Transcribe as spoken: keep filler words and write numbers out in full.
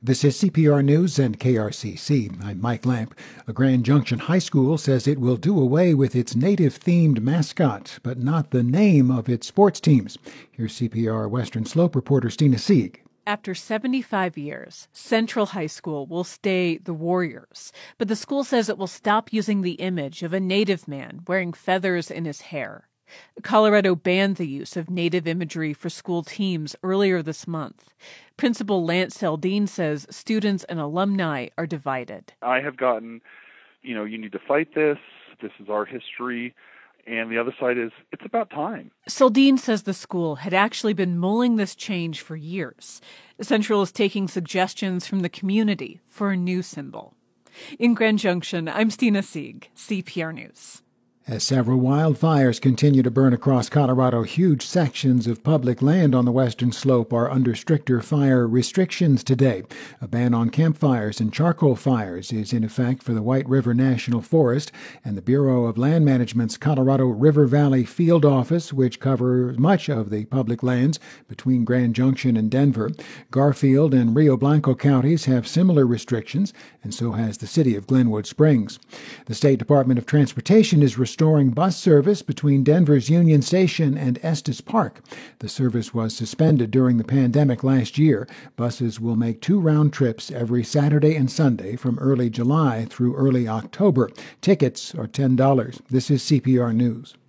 This is C P R News and K R C C. I'm Mike Lamp. A Grand Junction high school says it will do away with its native-themed mascot, but not the name of its sports teams. Here's C P R Western Slope reporter Stina Sieg. After seventy-five years, Central High School will stay the Warriors, but the school says it will stop using the image of a native man wearing feathers in his hair. Colorado banned the use of native imagery for school teams earlier this month. Principal Lance Seldine says students and alumni are divided. I have gotten, you know, you need to fight this. This is our history. And the other side is, it's about time. Seldine says the school had actually been mulling this change for years. Central is taking suggestions from the community for a new symbol. In Grand Junction, I'm Stina Sieg, C P R News. As several wildfires continue to burn across Colorado, huge sections of public land on the western slope are under stricter fire restrictions today. A ban on campfires and charcoal fires is in effect for the White River National Forest and the Bureau of Land Management's Colorado River Valley Field Office, which covers much of the public lands between Grand Junction and Denver. Garfield and Rio Blanco counties have similar restrictions, and so has the city of Glenwood Springs. The State Department of Transportation is restoring bus service between Denver's Union Station and Estes Park. The service was suspended during the pandemic last year. Buses will make two round trips every Saturday and Sunday from early July through early October. Tickets are ten dollars. This is C P R News.